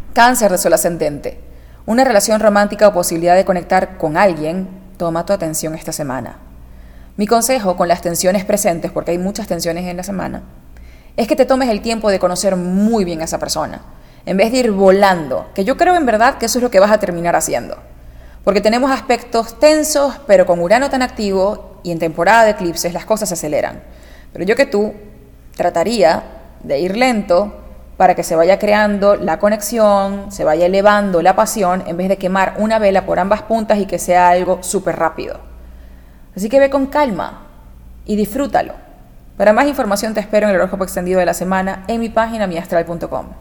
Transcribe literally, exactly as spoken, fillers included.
Cáncer de sol ascendente. Una relación romántica o posibilidad de conectar con alguien toma tu atención esta semana. Mi consejo con las tensiones presentes, porque hay muchas tensiones en la semana, es que te tomes el tiempo de conocer muy bien a esa persona, en vez de ir volando, que yo creo en verdad que eso es lo que vas a terminar haciendo. Porque tenemos aspectos tensos, pero con Urano tan activo y en temporada de eclipses las cosas se aceleran. Pero yo que tú trataría de ir lento para que se vaya creando la conexión, se vaya elevando la pasión, en vez de quemar una vela por ambas puntas y que sea algo súper rápido. Así que ve con calma y disfrútalo. Para más información te espero en el horóscopo extendido de la semana en mi página mi astral punto com.